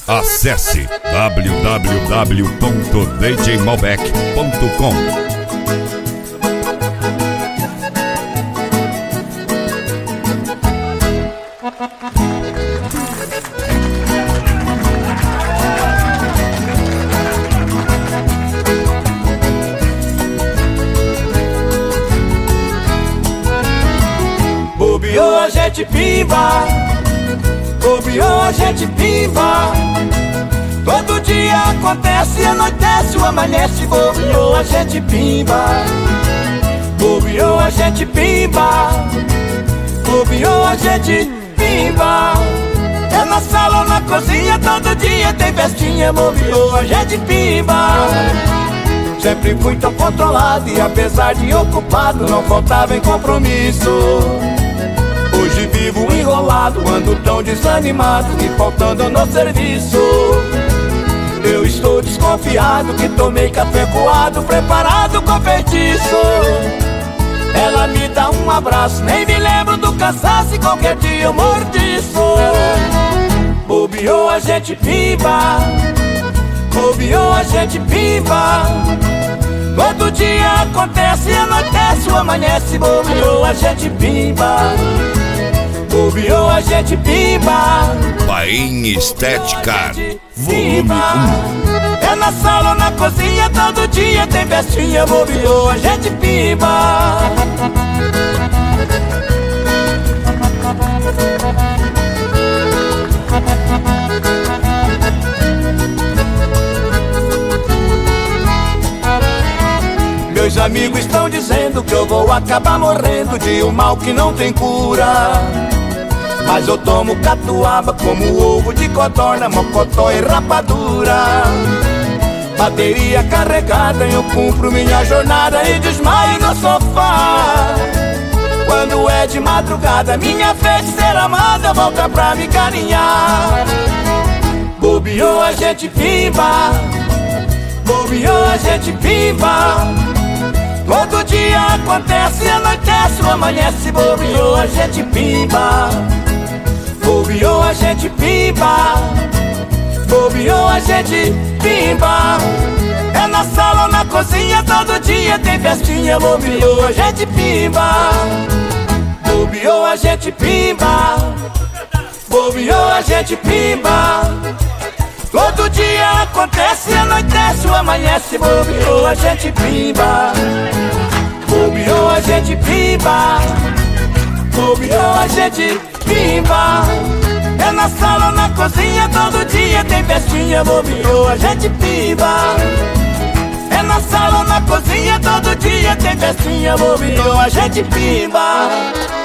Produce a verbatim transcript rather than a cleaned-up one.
Acesse w w w ponto d j malbec ponto com. Bobeou, a gente pimba. Bobeou, a gente pimba. Todo dia acontece, anoitece ou amanhece. Bobeou, a gente pimba. Bobeou, a gente pimba. Bobeou, a gente pimba. É na sala ou na cozinha, todo dia tem festinha. Bobeou, a gente pimba. Sempre fui tão controlado e apesar de ocupado, não faltava em compromisso. Hoje vivo enrolado, ando tão desanimado e faltando no serviço. Eu estou desconfiado que tomei café coado, preparado com feitiço. Ela me dá um abraço, nem me lembro do cansaço e qualquer dia eu morro disso. Bobeou, a gente pimba. Bobeou, a gente pimba. Todo dia acontece, anoitece ou amanhece. Bobeou, a gente pimba. Bobeou, a gente pimba. Paim Estética Volume um. É na sala ou na cozinha, todo dia tem festinha. Bobeou, a gente pimba. Meus amigos estão dizendo que eu vou acabar morrendo de um mal que não tem cura. Mas eu tomo catuaba como ovo de codorna, mocotó e rapadura. Bateria carregada, eu cumpro minha jornada e desmaio no sofá. Quando é de madrugada, minha feiticeira amada volta pra me carinhar. Bobeou, a gente pimba. Bobeou, a gente pimba. Todo dia acontece, anoitece ou amanhece. Bobeou, a gente pimba. Bobeou, a gente pimba. Bobeou, a gente pimba. É na sala ou na cozinha, todo dia tem festinha. Bobeou, a gente pimba. Bobeou, a gente pimba. Bobeou, a gente pimba. Todo dia acontece, anoitece ou amanhece. Bobeou, a gente pimba. Bobeou, a gente pimba. Bobeou, a gente pimba. É na sala ou na cozinha, todo dia tem festinha. Bobeou, a gente pimba. É na sala ou na cozinha, todo dia tem festinha. Bobeou, a gente pimba.